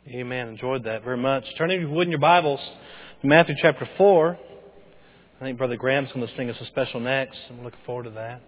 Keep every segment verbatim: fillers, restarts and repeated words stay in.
Amen. Enjoyed that very much. Turning, if you would, in your Bibles to Matthew chapter four. I think Brother Graham's going to sing us a special next. I'm looking forward to that.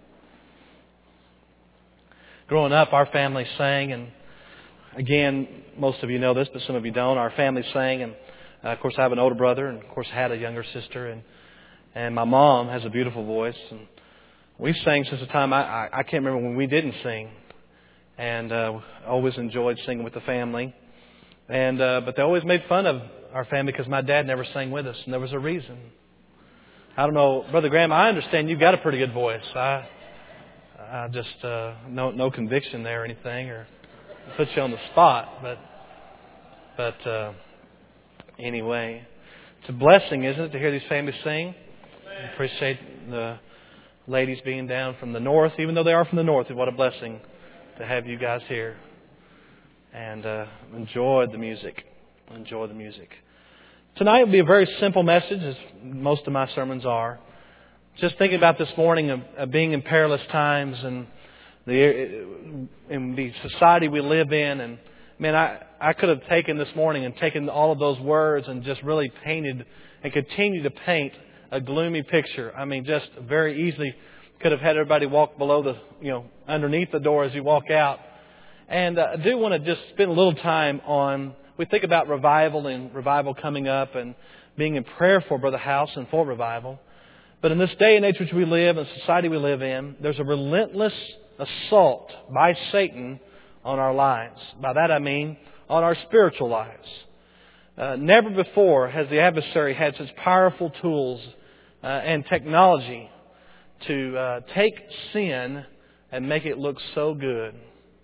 Growing up, our family sang, and again, most of you know this, but some of you don't. Our family sang, and uh, of course, I have an older brother, and of course, I had a younger sister, and and my mom has a beautiful voice, and we sang since the time I I, I can't remember when we didn't sing, and uh, always enjoyed singing with the family. And uh, but they always made fun of our family because my dad never sang with us, and there was a reason. I don't know, Brother Graham, I understand you've got a pretty good voice. I I just uh, no no conviction there or anything, or put you on the spot. But but uh, anyway, it's a blessing, isn't it, to hear these families sing? I appreciate the ladies being down from the north, even though they are from the north. What a blessing to have you guys here. And uh, enjoy the music. Enjoy the music. Tonight will be a very simple message, as most of my sermons are. Just thinking about this morning of, of being in perilous times and the in the society we live in. And man, I, I could have taken this morning and taken all of those words and just really painted and continue to paint a gloomy picture. I mean, just very easily could have had everybody walk below the, you know, underneath the door as you walk out. And uh, I do want to just spend a little time on, we think about revival and revival coming up and being in prayer for Brother House and for revival. But in this day and age which we live, and society we live in, there's a relentless assault by Satan on our lives. By that I mean on our spiritual lives. Uh, never before has the adversary had such powerful tools uh, and technology to uh, take sin and make it look so good.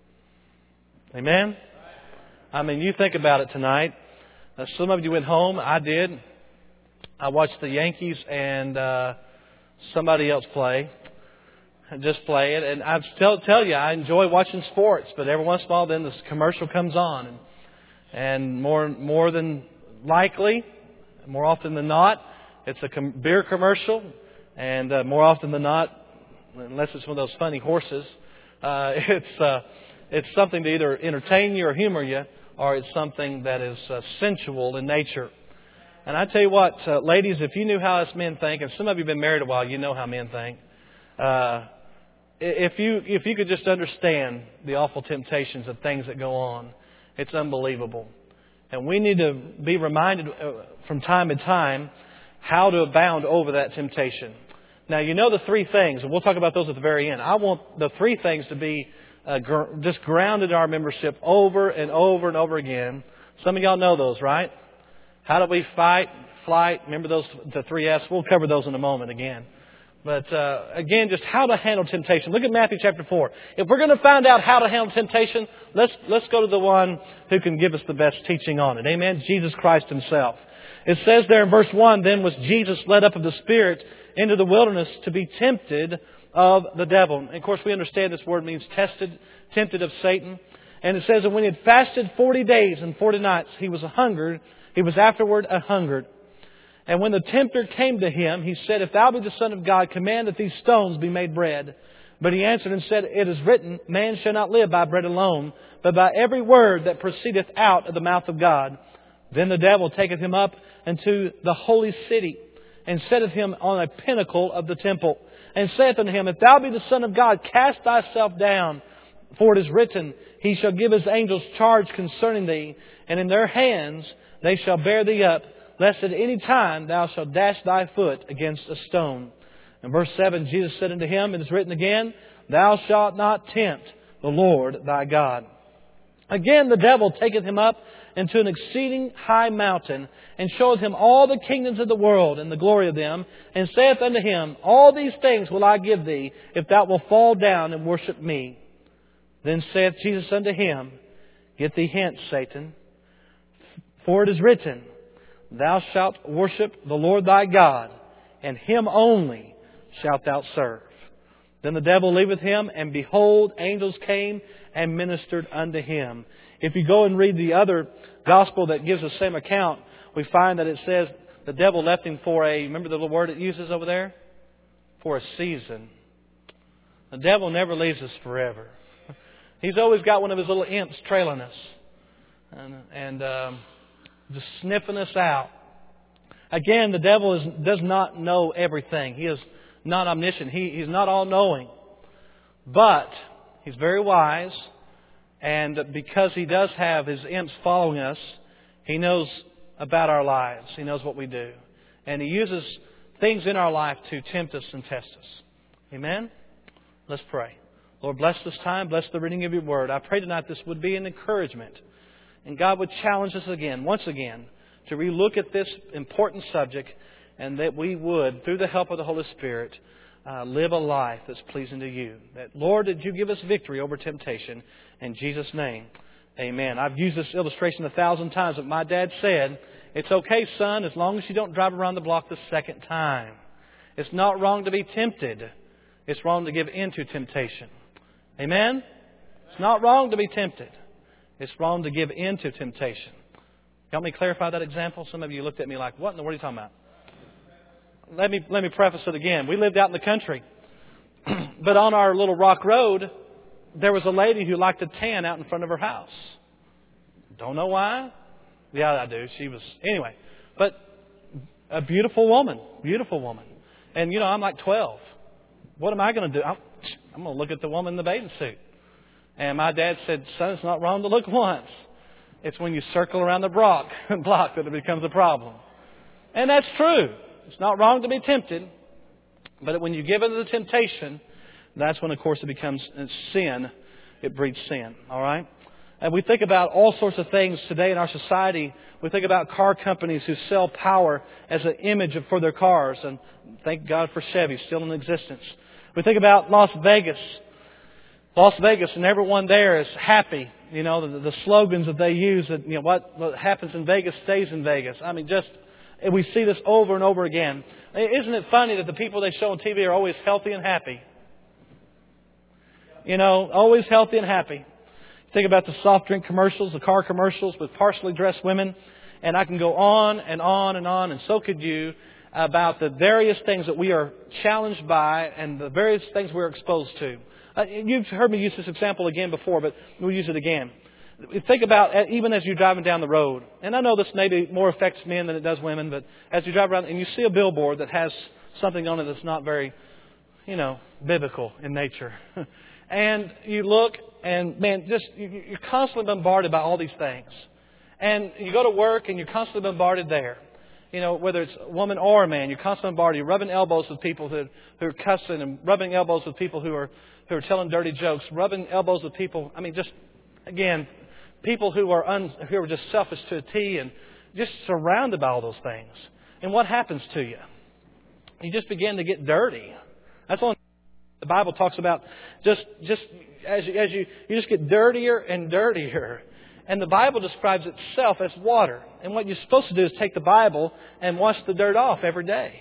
Amen? I mean, you think about it tonight. Uh, some of you went home. I did. I watched the Yankees and uh, somebody else play. Just play it. And I tell, tell you, I enjoy watching sports. But every once in a while, then this commercial comes on. And, and more, more than likely, more often than not, it's a com- beer commercial. And uh, more often than not, unless it's one of those funny horses, uh, it's... Uh, It's something to either entertain you or humor you, or it's something that is uh, sensual in nature. And I tell you what, uh, ladies, if you knew how us men think, and some of you have been married a while, you know how men think. Uh, if you if you could just understand the awful temptations of things that go on, it's unbelievable. And we need to be reminded uh, from time to time how to abound over that temptation. Now, you know the three things, and we'll talk about those at the very end. I want the three things to be Uh, gr- just grounded in our membership over and over and over again. Some of y'all know those, right? How do we fight, flight? Remember those, the three F's? We'll cover those in a moment again. But uh, again, just how to handle temptation. Look at Matthew chapter four. If we're going to find out how to handle temptation, let's let's go to the one who can give us the best teaching on it. Amen? Jesus Christ Himself. It says there in verse one, then was Jesus led up of the Spirit into the wilderness to be tempted of the devil. And of course, we understand this word means tested, tempted of Satan. And it says that when he had fasted forty days and forty nights, he was a hungered. He was afterward a hungered. And when the tempter came to him, he said, if thou be the Son of God, command that these stones be made bread. But he answered and said, it is written, man shall not live by bread alone, but by every word that proceedeth out of the mouth of God. Then the devil taketh him up into the holy city, and setteth him on a pinnacle of the temple, and saith unto him, if thou be the Son of God, cast thyself down. For it is written, He shall give His angels charge concerning thee, and in their hands they shall bear thee up, lest at any time thou shalt dash thy foot against a stone. In verse seven, Jesus said unto him, it is written again, Thou shalt not tempt the Lord thy God. Again the devil taketh him up into an exceeding high mountain, and showeth him all the kingdoms of the world, and the glory of them, and saith unto him, all these things will I give thee, if thou wilt fall down and worship me. Then saith Jesus unto him, Get thee hence, Satan, for it is written, Thou shalt worship the Lord thy God, and Him only shalt thou serve. Then the devil leaveth him, and behold, angels came and ministered unto him. If you go and read the other gospel that gives the same account, we find that it says the devil left him for a, remember the little word it uses over there? For a season. The devil never leaves us forever. He's always got one of his little imps trailing us. and, and um, just sniffing us out. Again, the devil is, does not know everything. He is not omniscient. He, he's not all-knowing. But he's very wise, and because he does have his imps following us, he knows about our lives. He knows what we do. And he uses things in our life to tempt us and test us. Amen? Let's pray. Lord, bless this time. Bless the reading of your word. I pray tonight this would be an encouragement. And God would challenge us again, once again, to relook at this important subject, and that we would, through the help of the Holy Spirit, uh, live a life that's pleasing to you. That, Lord, that you give us victory over temptation. In Jesus' name, amen. I've used this illustration a thousand times, but my dad said, it's okay, son, as long as you don't drive around the block the second time. It's not wrong to be tempted. It's wrong to give in to temptation. Amen? It's not wrong to be tempted. It's wrong to give in to temptation. Help me clarify that example. Some of you looked at me like, what in the world are you talking about? Let me, let me preface it again. We lived out in the country. But on our little rock road, there was a lady who liked to tan out in front of her house. Don't know why. Yeah, I do. She was... Anyway. But a beautiful woman. Beautiful woman. And, you know, I'm like twelve. What am I going to do? I'm, I'm going to look at the woman in the bathing suit. And my dad said, son, it's not wrong to look once. It's when you circle around the block, block that it becomes a problem. And that's true. It's not wrong to be tempted. But when you give into the temptation, that's when, of course, it becomes sin. It breeds sin. All right? And we think about all sorts of things today in our society. We think about car companies who sell power as an image for their cars. And thank God for Chevy, still in existence. We think about Las Vegas. Las Vegas, and everyone there is happy. You know, the, the slogans that they use, that, you know, what, what happens in Vegas stays in Vegas. I mean, just, we see this over and over again. Isn't it funny that the people they show on T V are always healthy and happy? You know, always healthy and happy. Think about the soft drink commercials, the car commercials with partially dressed women. And I can go on and on and on, and so could you, about the various things that we are challenged by and the various things we're exposed to. Uh, you've heard me use this example again before, but we'll use it again. Think about, uh, even as you're driving down the road, and I know this maybe more affects men than it does women, but as you drive around and you see a billboard that has something on it that's not very, you know, biblical in nature. And you look, and man, just you're constantly bombarded by all these things. And you go to work, and you're constantly bombarded there. You know, whether it's a woman or a man, you're constantly bombarded. You're rubbing elbows with people who, who are cussing, and rubbing elbows with people who are who are telling dirty jokes, rubbing elbows with people. I mean, just again, people who are un, who are just selfish to a T, and just surrounded by all those things. And what happens to you? You just begin to get dirty. That's all the Bible talks about. Just just as you, as you you just get dirtier and dirtier. And the Bible describes itself as water. And what you're supposed to do is take the Bible and wash the dirt off every day.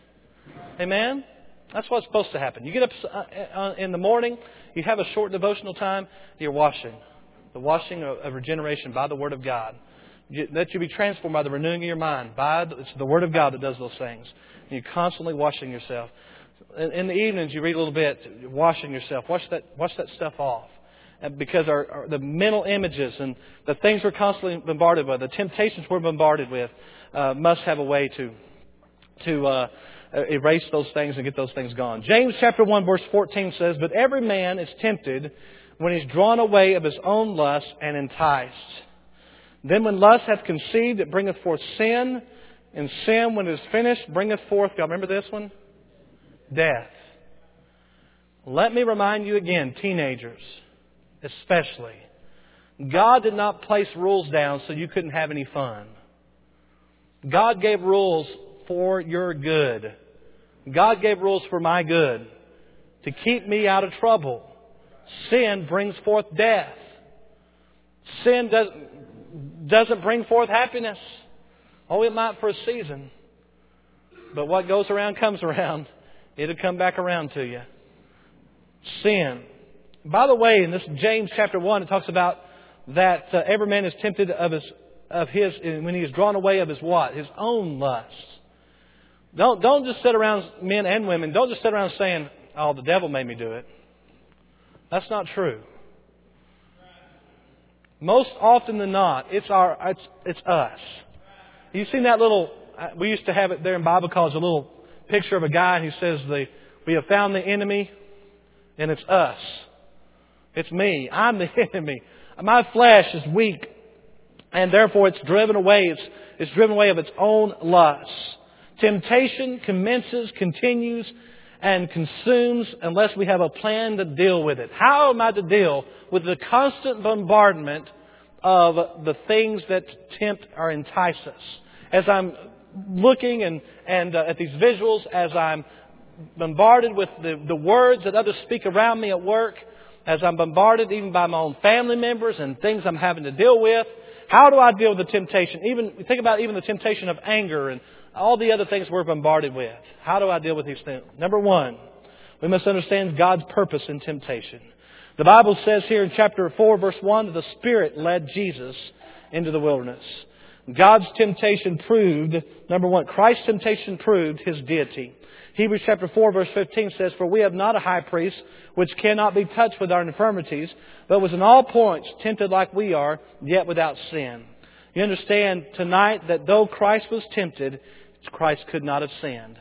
Amen? That's what's supposed to happen. You get up in the morning, you have a short devotional time, you're washing. The washing of regeneration by the Word of God. That you be transformed by the renewing of your mind. By the, it's the Word of God that does those things. And you're constantly washing yourself. In the evenings, you read a little bit, washing yourself. Wash that, wash that stuff off. Because our, our, the mental images and the things we're constantly bombarded with, the temptations we're bombarded with, uh, must have a way to to uh, erase those things and get those things gone. James chapter one verse fourteen says, "But every man is tempted when he's drawn away of his own lust and enticed. Then when lust hath conceived, it bringeth forth sin. And sin, when it is finished, bringeth forth," y'all remember this one? "Death." Let me remind you again, teenagers, especially, God did not place rules down so you couldn't have any fun. God gave rules for your good. God gave rules for my good, to keep me out of trouble. Sin brings forth death. Sin doesn't, doesn't bring forth happiness. Oh, it might for a season. But what goes around comes around. It'll come back around to you. Sin. By the way, in this James chapter one, it talks about that uh, every man is tempted of his of his when he is drawn away of his what? His own lusts. Don't don't just sit around, men and women, don't just sit around saying, "Oh, the devil made me do it." That's not true. Most often than not, it's our it's it's us. You've seen that little, we used to have it there in Bible college, a little picture of a guy who says, the, we have found the enemy, and it's us. It's me. I'm the enemy. My flesh is weak, and therefore it's driven away. It's, it's driven away of its own lusts. Temptation commences, continues, and consumes unless we have a plan to deal with it. How am I to deal with the constant bombardment of the things that tempt or entice us? As I'm looking and, and uh, at these visuals, as I'm bombarded with the, the words that others speak around me at work, as I'm bombarded even by my own family members and things I'm having to deal with, how do I deal with the temptation? Even think about even the temptation of anger and all the other things we're bombarded with. How do I deal with these things? Number one, we must understand God's purpose in temptation. The Bible says here in chapter four, verse one, that the Spirit led Jesus into the wilderness. God's temptation proved, number one, Christ's temptation proved His deity. Hebrews chapter four, verse fifteen says, "For we have not a high priest which cannot be touched with our infirmities, but was in all points tempted like we are, yet without sin." You understand tonight that though Christ was tempted, Christ could not have sinned.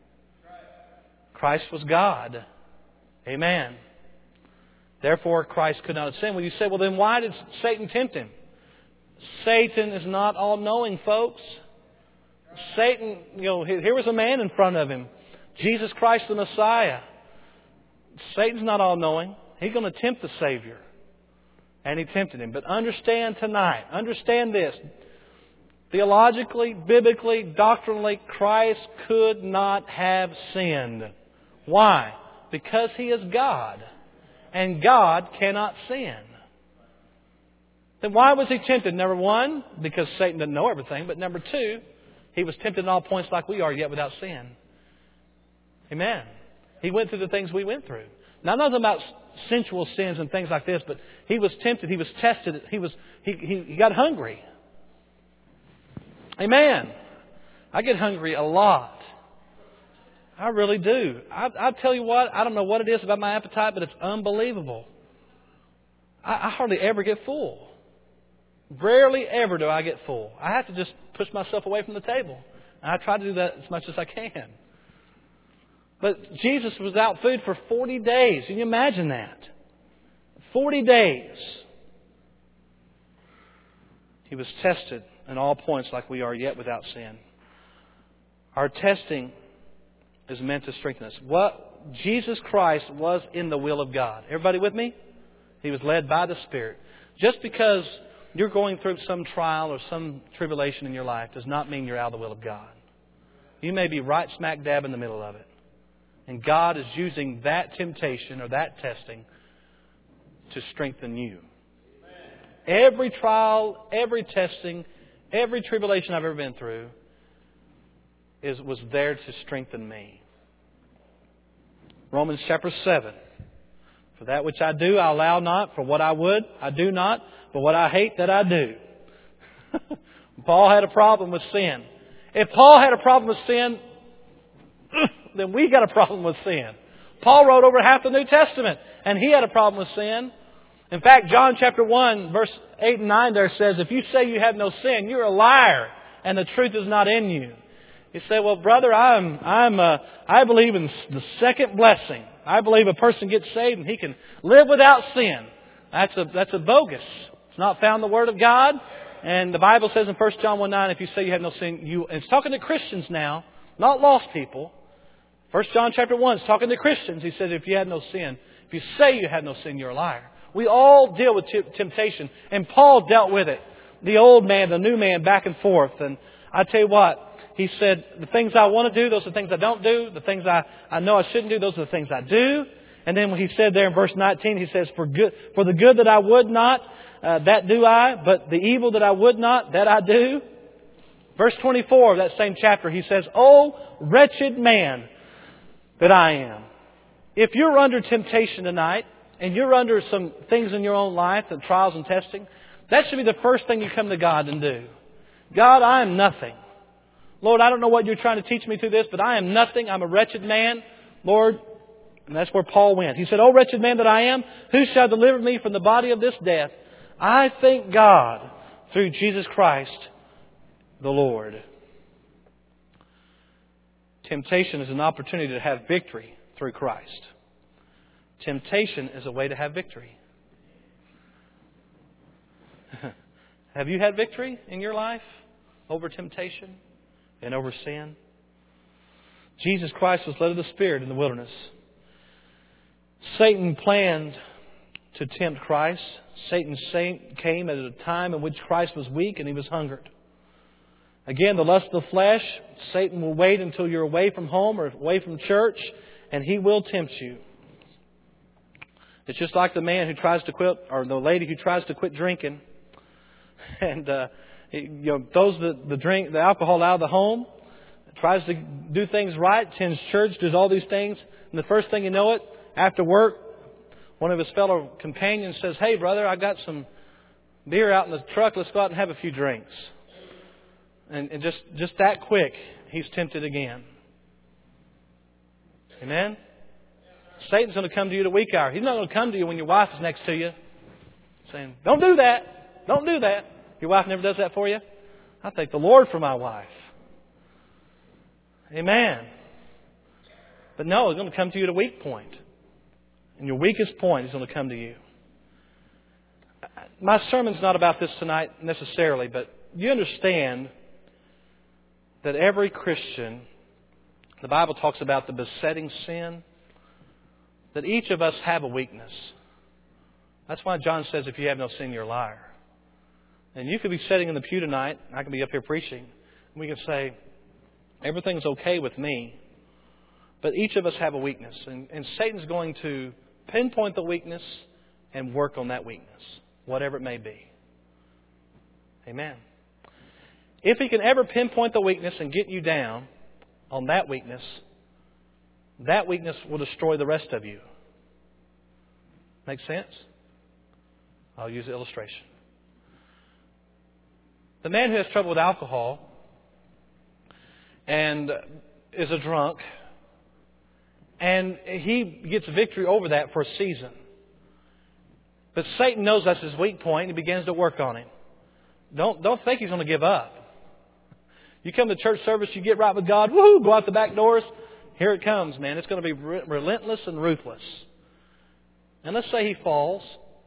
Christ was God. Amen. Therefore, Christ could not have sinned. Well, you say, well, then why did Satan tempt Him? Satan is not all-knowing, folks. Satan, you know, here was a man in front of him. Jesus Christ the Messiah. Satan's not all-knowing. He's going to tempt the Savior. And he tempted Him. But understand tonight, understand this. Theologically, biblically, doctrinally, Christ could not have sinned. Why? Because He is God. And God cannot sin. Then why was He tempted? Number one, because Satan didn't know everything. But number two, He was tempted in all points like we are, yet without sin. Amen. He went through the things we went through. Now, nothing about sensual sins and things like this, but He was tempted. He was tested. He was he, he, he got hungry. Amen. I get hungry a lot. I really do. I, I tell you what, I don't know what it is about my appetite, but it's unbelievable. I, I hardly ever get full. Rarely ever do I get full. I have to just push myself away from the table. And I try to do that as much as I can. But Jesus was without food for forty days. Can you imagine that? forty days. He was tested in all points like we are, yet without sin. Our testing is meant to strengthen us. What Jesus Christ was in the will of God. Everybody with me? He was led by the Spirit. Just because you're going through some trial or some tribulation in your life does not mean you're out of the will of God. You may be right smack dab in the middle of it. And God is using that temptation or that testing to strengthen you. Every trial, every testing, every tribulation I've ever been through is was there to strengthen me. Romans chapter seven. For that which I do, I allow not. For what I would, I do not. But what I hate, that I do. Paul had a problem with sin. If Paul had a problem with sin, then we got a problem with sin. Paul wrote over half the New Testament, and he had a problem with sin. In fact, John chapter one, verse eight and nine there says, if you say you have no sin, you're a liar, and the truth is not in you. You say, well, brother, I'm, I'm, uh, I believe in the second blessing. I believe a person gets saved and he can live without sin. That's a, that's a bogus. It's not found in the Word of God. And the Bible says in First John one nine, if you say you have no sin, you, and it's talking to Christians now, not lost people. First John chapter one is talking to Christians. He said, if you have no sin, if you say you have no sin, you're a liar. We all deal with t- temptation. And Paul dealt with it. The old man, the new man, back and forth. And I tell you what, he said, the things I want to do, those are the things I don't do. The things I, I know I shouldn't do, those are the things I do. And then when he said there in verse nineteen, he says, for good, for the good that I would not, uh, that do I. But the evil that I would not, that I do. Verse twenty-four of that same chapter, he says, oh, wretched man that I am. If you're under temptation tonight, and you're under some things in your own life, and trials and testing, that should be the first thing you come to God and do. God, I am nothing. Lord, I don't know what you're trying to teach me through this, but I am nothing. I'm a wretched man. Lord, and that's where Paul went. He said, oh, wretched man that I am, who shall deliver me from the body of this death? I thank God through Jesus Christ the Lord. Temptation is an opportunity to have victory through Christ. Temptation is a way to have victory. Have you had victory in your life over temptation and over sin? Jesus Christ was led of the Spirit in the wilderness. Satan planned to tempt Christ. Satan came at a time in which Christ was weak and He was hungered. Again, the lust of the flesh, Satan will wait until you're away from home or away from church, and he will tempt you. It's just like the man who tries to quit, or the lady who tries to quit drinking, and uh, you know throws the, the drink, the alcohol out of the home, tries to do things right, attends church, does all these things, and the first thing you know it, after work, one of his fellow companions says, "Hey, brother, I got some beer out in the truck. Let's go out and have a few drinks." And, and just, just that quick, he's tempted again. Amen? Satan's going to come to you at a weak hour. He's not going to come to you when your wife is next to you saying, "Don't do that. Don't do that." Your wife never does that for you? I thank the Lord for my wife. Amen. But no, he's going to come to you at a weak point. And your weakest point is going to come to you. My sermon's not about this tonight necessarily, but you understand that every Christian, the Bible talks about the besetting sin, that each of us have a weakness. That's why John says, if you have no sin, you're a liar. And you could be sitting in the pew tonight, I could be up here preaching, and we can say, everything's okay with me. But each of us have a weakness. And, and Satan's going to pinpoint the weakness and work on that weakness, whatever it may be. Amen. If he can ever pinpoint the weakness and get you down on that weakness, that weakness will destroy the rest of you. Make sense? I'll use an illustration. The man who has trouble with alcohol and is a drunk, and he gets victory over that for a season. But Satan knows that's his weak point and he begins to work on him. Don't, don't think he's going to give up. You come to church service, you get right with God, woohoo, go out the back doors. Here it comes, man. It's going to be re- relentless and ruthless. And let's say he falls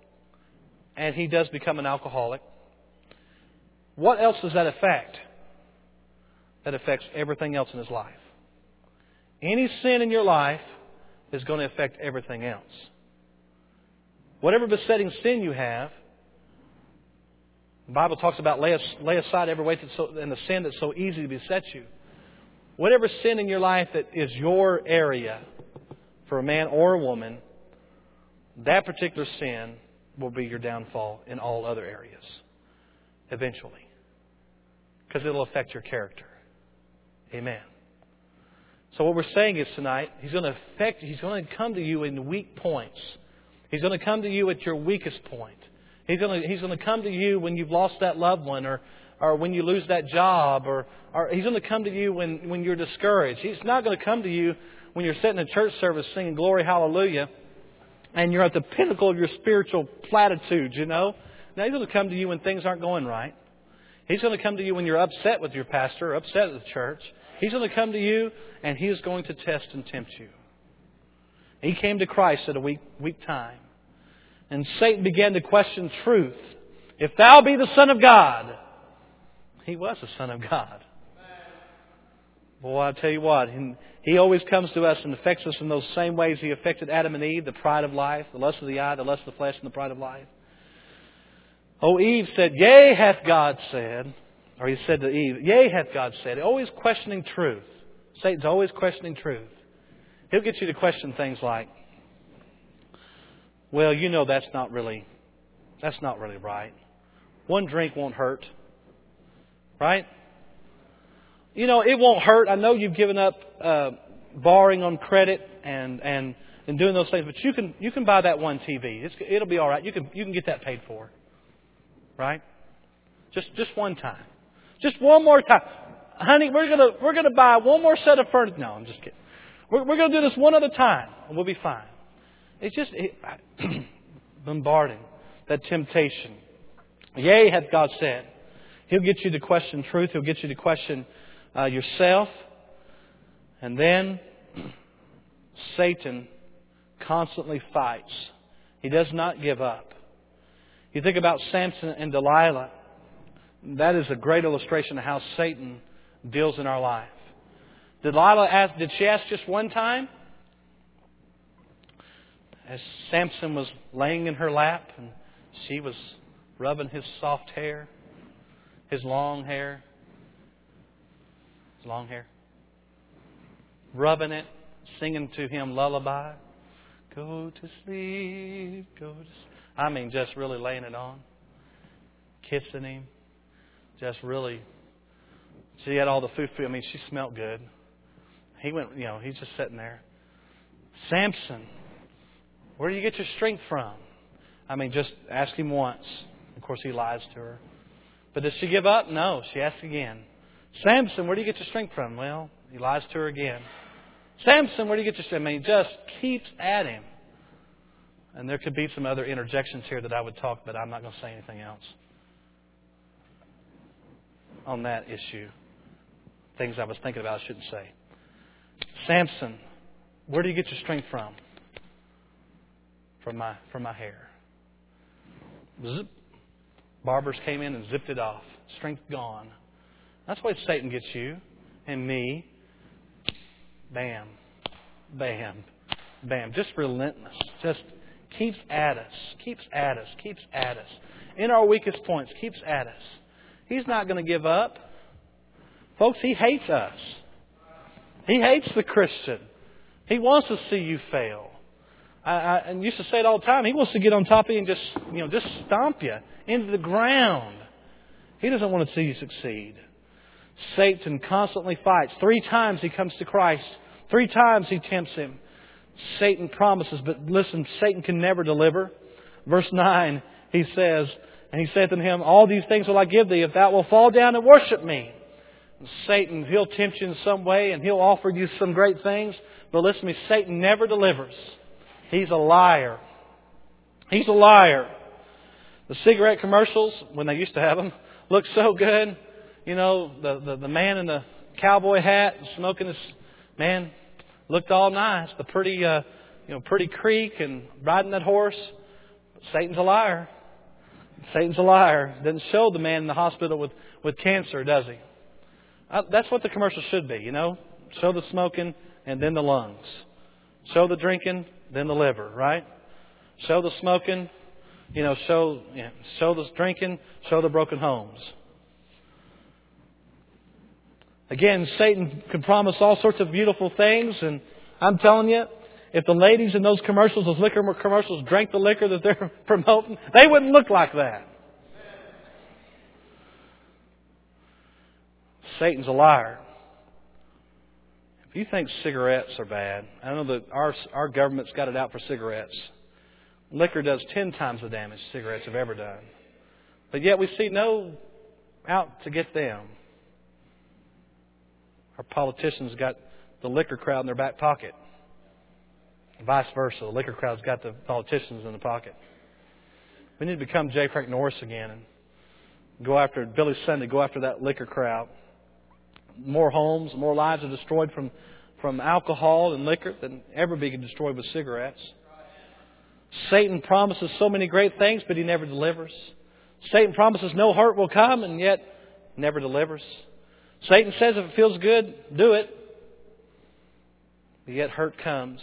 and he does become an alcoholic. What else does that affect? That affects everything else in his life. Any sin in your life is going to affect everything else. Whatever besetting sin you have, the Bible talks about lay, lay aside every weight that's so, and the sin that's so easy to beset you. Whatever sin in your life that is your area for a man or a woman, that particular sin will be your downfall in all other areas eventually. Because it'll affect your character. Amen. So what we're saying is tonight, He's going to affect, He's going to come to you in weak points. He's going to come to you at your weakest point. He's going to, he's going to come to you when you've lost that loved one, or, or when you lose that job, or, or He's going to come to you when, when you're discouraged. He's not going to come to you when you're sitting in church service singing Glory Hallelujah and you're at the pinnacle of your spiritual platitudes, you know. Now He's going to come to you when things aren't going right. He's going to come to you when you're upset with your pastor, or upset with the church. He's going to come to you and He is going to test and tempt you. He came to Christ at a weak, weak time. And Satan began to question truth. If thou be the Son of God. He was the Son of God. Boy, I tell you what, He always comes to us and affects us in those same ways He affected Adam and Eve, the pride of life, the lust of the eye, the lust of the flesh, and the pride of life. Oh, Eve said, Yea, hath God said. Or He said to Eve, Yea, hath God said. Always questioning truth. Satan's always questioning truth. He'll get you to question things like, well, you know that's not really, that's not really right. One drink won't hurt. Right? You know, it won't hurt. I know you've given up uh, borrowing on credit and, and, and doing those things, but you can you can buy that one T V. It's, it'll be all right. You can you can get that paid for. Right? Just just one time. Just one more time. Honey, we're gonna we're gonna buy one more set of furniture. No, I'm just kidding. We're, we're gonna do this one other time and we'll be fine. It's just it, bombarding that temptation Yea, hath God said. He'll get you to question truth. He'll get you to question uh, yourself. And then Satan constantly fights. He does not give up. You think about Samson and Delilah. That is a great illustration of how Satan deals in our life. Delilah asked, did she ask just one time? As Samson was laying in her lap and she was rubbing his soft hair, his long hair, his long hair, rubbing it, singing to him lullaby. Go to sleep, go to sleep. I mean, just really laying it on, kissing him, just really. She had all the food. I mean, she smelled good. He went, you know, he's just sitting there. Samson, where do you get your strength from? I mean, just ask him once. Of course, he lies to her. But does she give up? No, she asks again. Samson, where do you get your strength from? Well, he lies to her again. Samson, where do you get your strength? I mean, he just keeps at him. And there could be some other interjections here that I would talk, but I'm not going to say anything else on that issue. Things I was thinking about I shouldn't say. Samson, where do you get your strength from? From my from my hair. Zip. Barbers came in and zipped it off. Strength gone. That's why Satan gets you and me. Bam. Bam. Bam. Just relentless. Just keeps at us. Keeps at us. Keeps at us. In our weakest points, keeps at us. He's not going to give up. Folks, he hates us. He hates the Christian. He wants to see you fail. I, I and used to say it all the time. He wants to get on top of you and just, you know, just stomp you into the ground. He doesn't want to see you succeed. Satan constantly fights. Three times he comes to Christ. Three times he tempts him. Satan promises, but listen, Satan can never deliver. Verse nine, he says, and he saith unto him, all these things will I give thee, if thou wilt fall down and worship me. And Satan, he'll tempt you in some way, and he'll offer you some great things. But listen to me, Satan never delivers. He's a liar. He's a liar. The cigarette commercials, when they used to have them, look so good. You know, the, the, the man in the cowboy hat smoking his, man, looked all nice. The pretty, uh, you know, pretty creek and riding that horse. But Satan's a liar. Satan's a liar. Doesn't show the man in the hospital with, with cancer, does he? Uh, that's what the commercial should be, you know. Show the smoking and then the lungs. Show the drinking, then the liver, right? Show the smoking, you know, show, you know, show the drinking, show the broken homes. Again, Satan can promise all sorts of beautiful things, and I'm telling you, if the ladies in those commercials, those liquor commercials, drank the liquor that they're promoting, they wouldn't look like that. Satan's a liar. If you think cigarettes are bad, I know that our our government's got it out for cigarettes. Liquor does ten times the damage cigarettes have ever done. But yet we see no out to get them. Our politicians got the liquor crowd in their back pocket. Vice versa. The liquor crowd's got the politicians in the pocket. We need to become J. Frank Norris again and go after Billy Sunday, go after that liquor crowd. More homes, more lives are destroyed from, from alcohol and liquor than ever be destroyed with cigarettes. Satan promises so many great things, but he never delivers. Satan promises no hurt will come, and yet never delivers. Satan says if it feels good, do it. But yet hurt comes.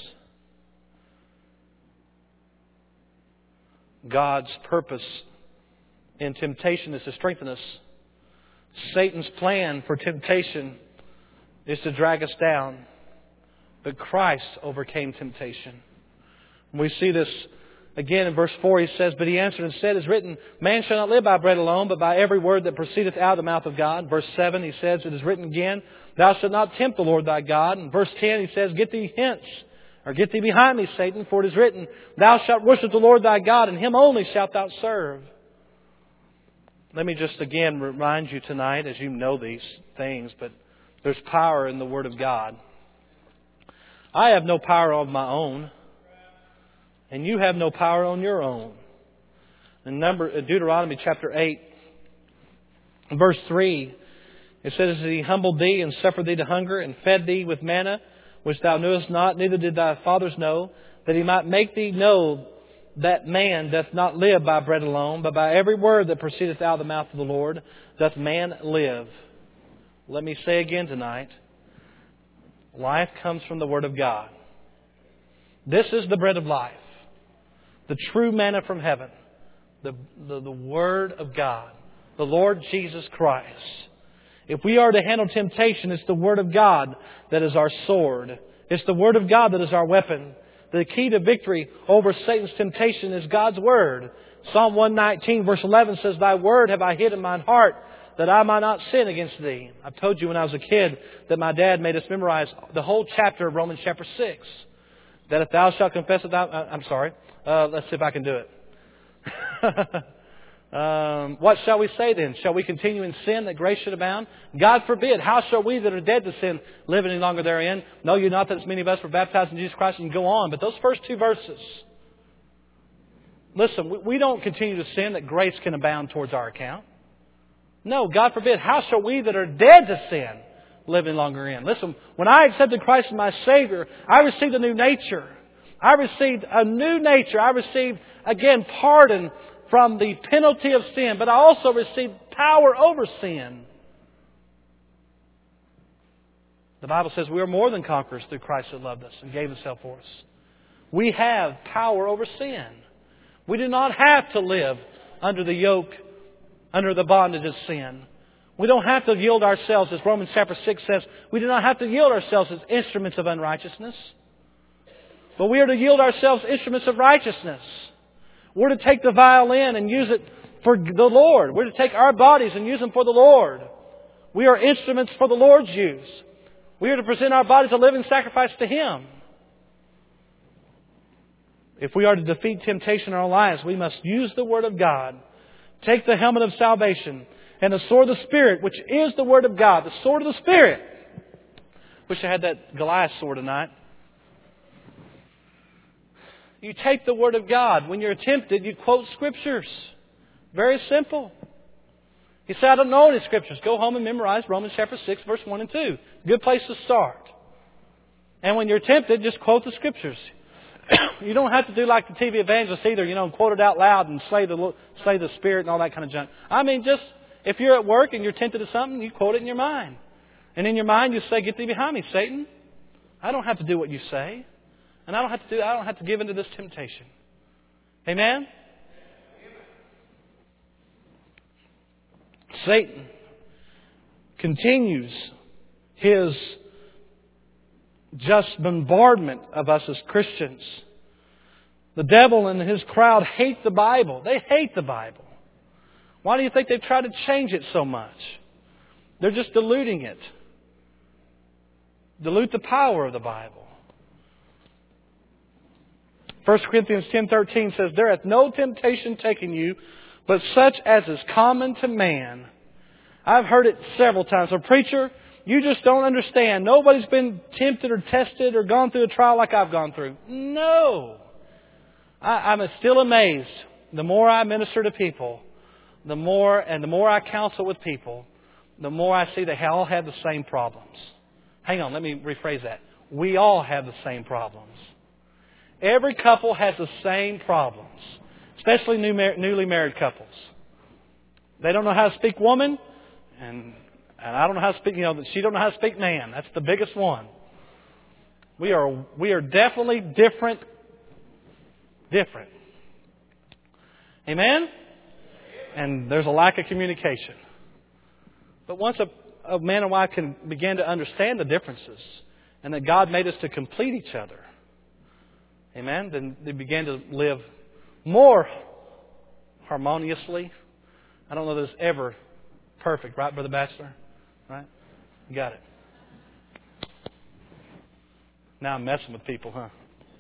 God's purpose in temptation is to strengthen us. Satan's plan for temptation is to drag us down. But Christ overcame temptation. We see this again in verse four. He says, but he answered and said, it is written, man shall not live by bread alone, but by every word that proceedeth out of the mouth of God. Verse seven, he says, it is written again, thou shalt not tempt the Lord thy God. And verse ten, he says, get thee hence, or get thee behind me, Satan, for it is written, thou shalt worship the Lord thy God, and him only shalt thou serve. Let me just again remind you tonight, as you know these things, but there's power in the Word of God. I have no power of my own, and you have no power on your own. In number, in Deuteronomy chapter eight, verse three, it says, He humbled thee and suffered thee to hunger and fed thee with manna, which thou knewest not, neither did thy fathers know, that He might make thee know that man doth not live by bread alone, but by every word that proceedeth out of the mouth of the Lord doth man live. Let me say again tonight, life comes from the Word of God. This is the bread of life, the true manna from heaven, the, the, the Word of God, the Lord Jesus Christ. If we are to handle temptation, it's the Word of God that is our sword. It's the Word of God that is our weapon. The key to victory over Satan's temptation is God's Word. Psalm one nineteen verse eleven says, Thy Word have I hid in mine heart, that I might not sin against Thee. I've told you when I was a kid that my dad made us memorize the whole chapter of Romans chapter six. That if thou shalt confess that thou... I'm sorry. Uh, let's see if I can do it. Um, what shall we say then? Shall we continue in sin that grace should abound? God forbid. How shall we that are dead to sin live any longer therein? Know you not that as many of us were baptized in Jesus Christ? And go on. But those first two verses. Listen, we, we don't continue to sin that grace can abound towards our account. No, God forbid. How shall we that are dead to sin live any longer in? Listen, when I accepted Christ as my Savior, I received a new nature. I received a new nature. I received, again, pardon from the penalty of sin, but I also received power over sin. The Bible says we are more than conquerors through Christ that loved us and gave Himself for us. We have power over sin. We do not have to live under the yoke, under the bondage of sin. We don't have to yield ourselves, as Romans chapter six says, we do not have to yield ourselves as instruments of unrighteousness. But we are to yield ourselves instruments of righteousness. We're to take the violin and use it for the Lord. We're to take our bodies and use them for the Lord. We are instruments for the Lord's use. We are to present our bodies a living sacrifice to Him. If we are to defeat temptation in our lives, we must use the Word of God. Take the helmet of salvation and the sword of the Spirit, which is the Word of God. The sword of the Spirit. Wish I had that Goliath sword tonight. You take the Word of God. When you're tempted, you quote Scriptures. Very simple. You say, I don't know any Scriptures. Go home and memorize Romans chapter six, verse one and two. Good place to start. And when you're tempted, just quote the Scriptures. You don't have to do like the T V evangelists either, you know, quote it out loud and slay the, slay the Spirit and all that kind of junk. I mean, just, if you're at work and you're tempted to something, you quote it in your mind. And in your mind, you say, get thee behind me, Satan. I don't have to do what you say. And I don't have to do, I don't have to give into this temptation. Amen? Satan continues his just bombardment of us as Christians. The devil and his crowd hate the Bible. They hate the Bible. Why do you think they've tried to change it so much? They're just diluting it. Dilute the power of the Bible. First Corinthians ten thirteen says, There hath no temptation taken you, but such as is common to man. I've heard it several times. A preacher, you just don't understand. Nobody's been tempted or tested or gone through a trial like I've gone through. No. I, I'm still amazed. The more I minister to people, the more, and the more I counsel with people, the more I see they all have the same problems. Hang on, let me rephrase that. We all have the same problems. Every couple has the same problems, especially new, newly married couples. They don't know how to speak woman, and and I don't know how to speak. You know, she don't know how to speak man. That's the biggest one. We are we are definitely different. Different. Amen. And there's a lack of communication. But once a, a man and wife can begin to understand the differences, and that God made us to complete each other. Amen. Then they began to live more harmoniously. I don't know that it's ever perfect, right, Brother Bachelor? Right? You got it. Now I'm messing with people, huh?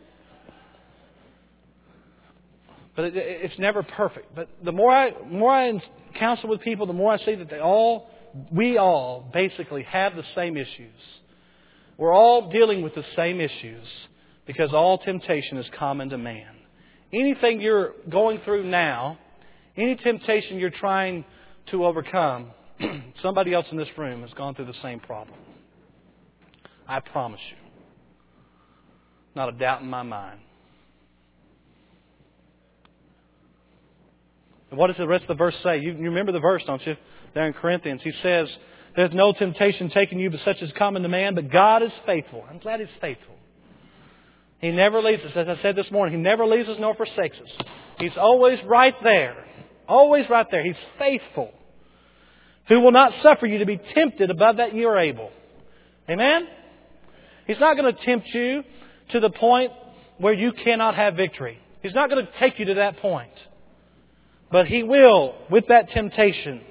But it, it's never perfect. But the more I, more I counsel with people, the more I see that they all, we all basically have the same issues. We're all dealing with the same issues. Because all temptation is common to man. Anything you're going through now Any temptation you're trying to overcome, somebody else in this room has gone through the same problem. I promise you. Not a doubt in my mind. And what does the rest of the verse say? You, you remember the verse, don't you? There in Corinthians. He says, there's no temptation taken you but such as common to man, but God is faithful. I'm glad He's faithful. He never leaves us. As I said this morning, He never leaves us nor forsakes us. He's always right there. Always right there. He's faithful. Who will not suffer you to be tempted above that you are able. Amen? He's not going to tempt you to the point where you cannot have victory. He's not going to take you to that point. But He will, with that temptation,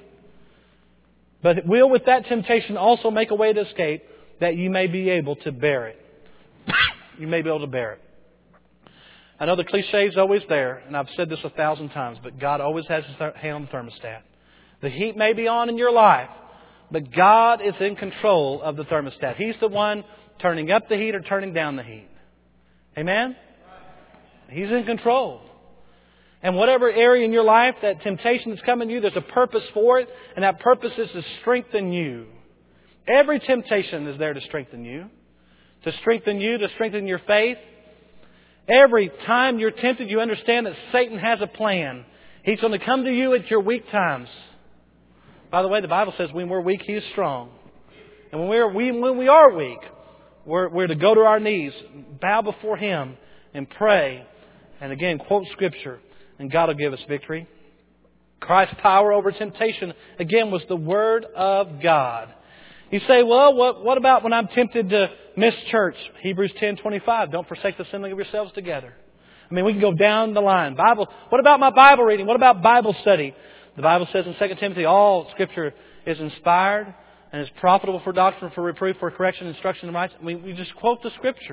but will with that temptation also make a way to escape that you may be able to bear it. You may be able to bear it. I know the cliche is always there, and I've said this a thousand times, but God always has His hand on the thermostat. The heat may be on in your life, but God is in control of the thermostat. He's the one turning up the heat or turning down the heat. Amen? He's in control. And whatever area in your life that temptation is coming to you, there's a purpose for it, and that purpose is to strengthen you. Every temptation is there to strengthen you. To strengthen you, to strengthen your faith. Every time you're tempted, you understand that Satan has a plan. He's going to come to you at your weak times. By the way, the Bible says when we're weak, He is strong. And when, we're, we, when we are weak, we're, we're to go to our knees, bow before Him, and pray. And again, quote Scripture. And God will give us victory. Christ's power over temptation, again, was the Word of God. You say, well, what, what about when I'm tempted to miss church? Hebrews ten twenty-five, don't forsake the assembling of yourselves together. I mean, we can go down the line. Bible. What about my Bible reading? What about Bible study? The Bible says in Second Timothy, all Scripture is inspired and is profitable for doctrine, for reproof, for correction, instruction, and rights. I mean, we just quote the Scriptures.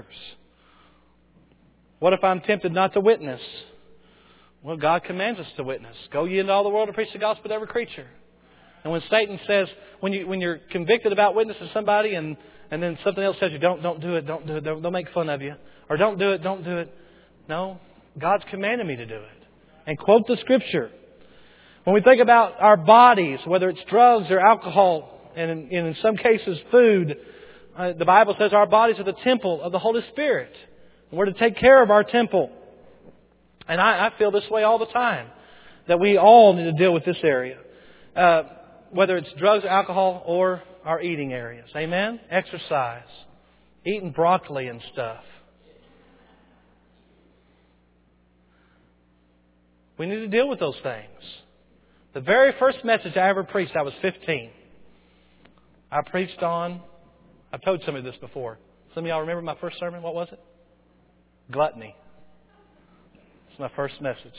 What if I'm tempted not to witness? Well, God commands us to witness. Go ye into all the world and preach the gospel to every creature. And when Satan says, when you when you're convicted about witnessing somebody, and, and then something else says you don't don't do it, don't do it, don't, don't make fun of you, or don't do it, don't do it. No, God's commanded me to do it. And quote the Scripture. When we think about our bodies, whether it's drugs or alcohol, and in, and in some cases food, uh, the Bible says our bodies are the temple of the Holy Spirit. And we're to take care of our temple. And I, I feel this way all the time, that we all need to deal with this area. Uh, whether it's drugs, alcohol, or our eating areas. Amen? Exercise. Eating broccoli and stuff. We need to deal with those things. The very first message I ever preached, I was fifteen. I preached on, I've told some of this before. Some of y'all remember my first sermon? What was it? Gluttony. It's my first message.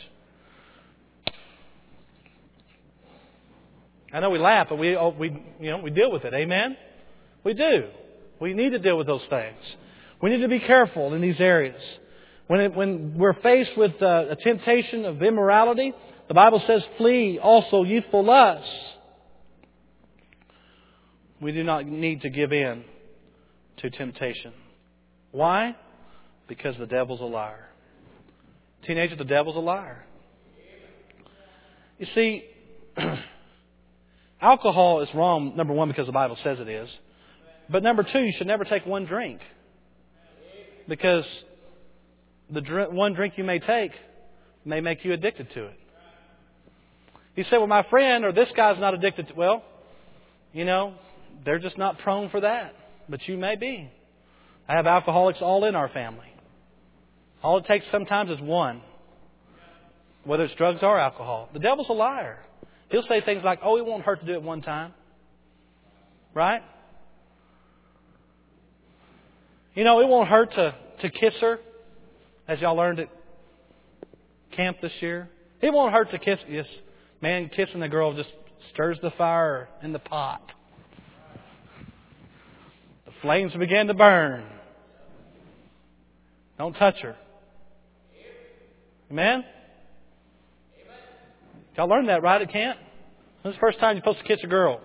I know we laugh, but we, we, you know, we deal with it. Amen? We do. We need to deal with those things. We need to be careful in these areas. When, it, when we're faced with uh, a temptation of immorality, the Bible says, flee also youthful lusts. We do not need to give in to temptation. Why? Because the devil's a liar. Teenager, the devil's a liar. You see, alcohol is wrong, number one, because the Bible says it is. But number two, you should never take one drink. Because the drink, one drink you may take may make you addicted to it. You say, well, my friend or this guy's not addicted to it. Well, you know, they're just not prone for that. But you may be. I have alcoholics all in our family. All it takes sometimes is one. Whether it's drugs or alcohol. The devil's a liar. He'll say things like, oh, it won't hurt to do it one time. Right? You know, it won't hurt to, to kiss her. As y'all learned at camp this year. It won't hurt to kiss. Yes, man, kissing a girl just stirs the fire in the pot. The flames begin to burn. Don't touch her. Amen? Y'all learned that right at camp? When's the first time you're supposed to kiss a girl?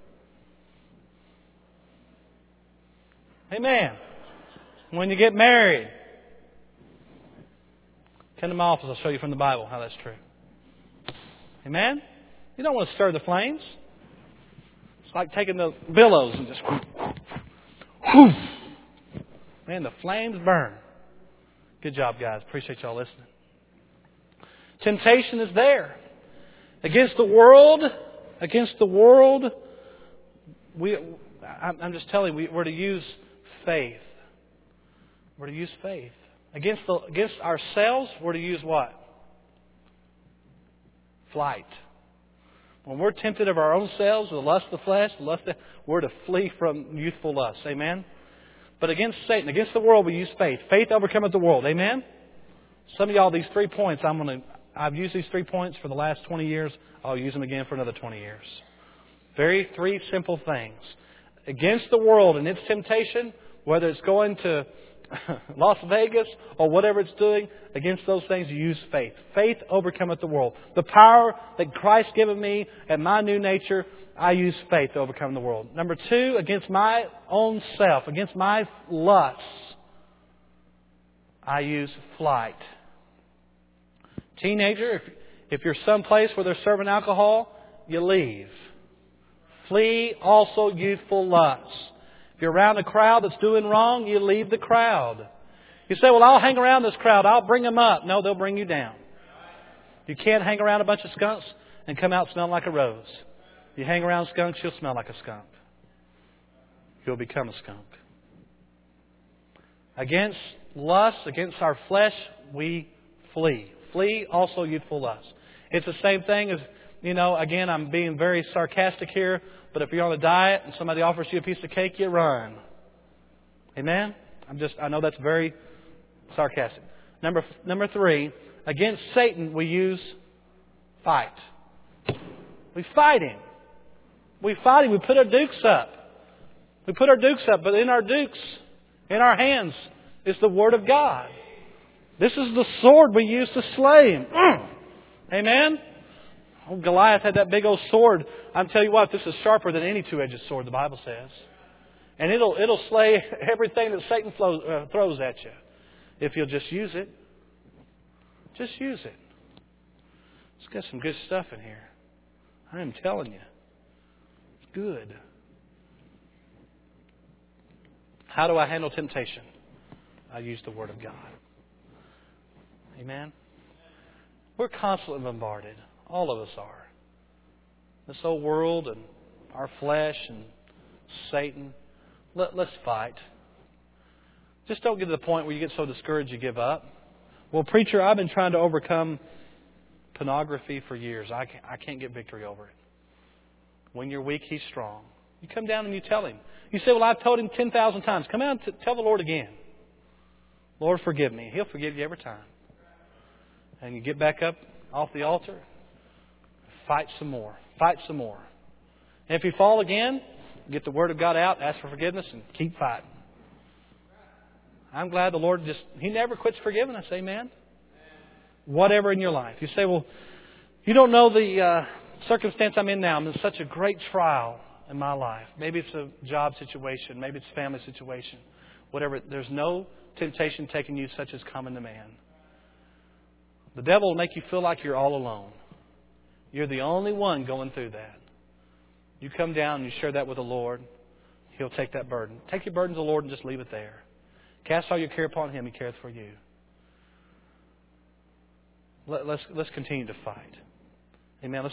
Amen. When you get married. Come to my office, I'll show you from the Bible how that's true. Amen? You don't want to stir the flames. It's like taking the billows and just... whoosh. Man, the flames burn. Good job, guys. Appreciate y'all listening. Temptation is there. Against the world, against the world, we, I'm just telling you, we, we're to use faith. We're to use faith. Against the, against ourselves, we're to use what? Flight. When we're tempted of our own selves, the lust of the flesh, the lust of, we're to flee from youthful lust. Amen? But against Satan, against the world, we use faith. Faith overcometh the world. Amen? Some of y'all, these three points, I'm going to, I've used these three points for the last twenty years. I'll use them again for another twenty years. Very three simple things. Against the world and its temptation, whether it's going to Las Vegas or whatever it's doing, against those things you use faith. Faith overcometh the world. The power that Christ given me and my new nature, I use faith to overcome the world. Number two, against my own self, against my lusts, I use flight. Teenager, if, if you're someplace where they're serving alcohol, you leave. Flee also youthful lusts. If you're around a crowd that's doing wrong, you leave the crowd. You say, well, I'll hang around this crowd. I'll bring them up. No, they'll bring you down. You can't hang around a bunch of skunks and come out smelling like a rose. You hang around skunks, you'll smell like a skunk. You'll become a skunk. Against lust, against our flesh, we flee. Flee also youthful lust. It's the same thing as, you know, again, I'm being very sarcastic here, but if you're on a diet and somebody offers you a piece of cake, you run. Amen? I'm just, I know that's very sarcastic. Number, number three, against Satan, we use fight. We fight him. We fight him. We put our dukes up. We put our dukes up, but in our dukes, in our hands, is the Word of God. This is the sword we use to slay him. Mm. Amen? Oh, Goliath had that big old sword. I'm telling you what, this is sharper than any two-edged sword, the Bible says. And it'll it'll slay everything that Satan flows, uh, throws at you. If you'll just use it. Just use it. It's got some good stuff in here. I am telling you. It's good. How do I handle temptation? I use the Word of God. Amen? We're constantly bombarded. All of us are. This whole world and our flesh and Satan. Let, let's fight. Just don't get to the point where you get so discouraged you give up. Well, preacher, I've been trying to overcome pornography for years. I can't, I can't get victory over it. When you're weak, He's strong. You come down and you tell Him. You say, well, I've told Him ten thousand times. Come out and t- tell the Lord again. Lord, forgive me. He'll forgive you every time. And you get back up off the altar. Fight some more. Fight some more. And if you fall again, get the Word of God out, ask for forgiveness, and keep fighting. I'm glad the Lord just, He never quits forgiving us. Amen? Whatever in your life. You say, well, you don't know the uh, circumstance I'm in now. I'm in such a great trial in my life. Maybe it's a job situation. Maybe it's a family situation. Whatever. There's no temptation taking you such as common to man. The devil will make you feel like you're all alone. You're the only one going through that. You come down and you share that with the Lord. He'll take that burden. Take your burden to the Lord and just leave it there. Cast all your care upon Him. He careth for you. Let, let's, let's continue to fight. Amen. Let's